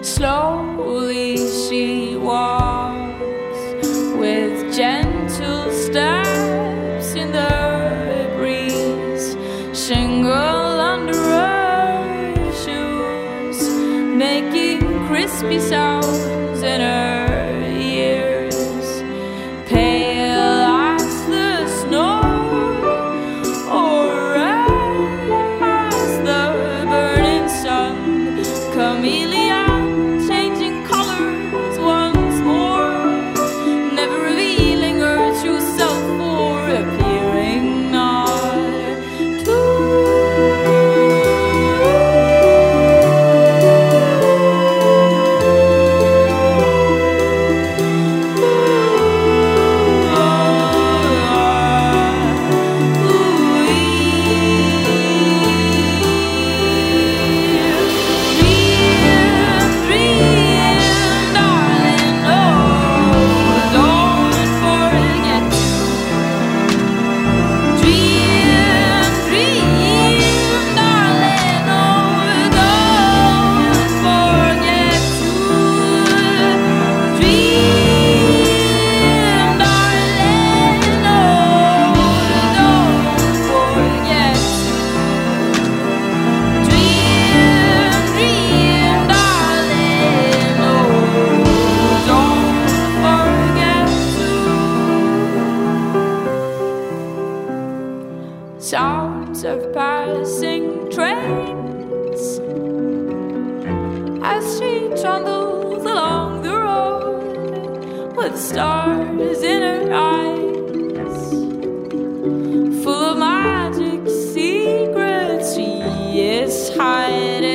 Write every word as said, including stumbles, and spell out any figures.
Slowly she walks with gentle steps in the breeze, shingle under her shoes, making crispy sounds in her ears, pale as the snow or red as the burning sun, chameleon sounds of passing trains as she trundles along the road with stars in her eyes, full of magic secrets she is hiding.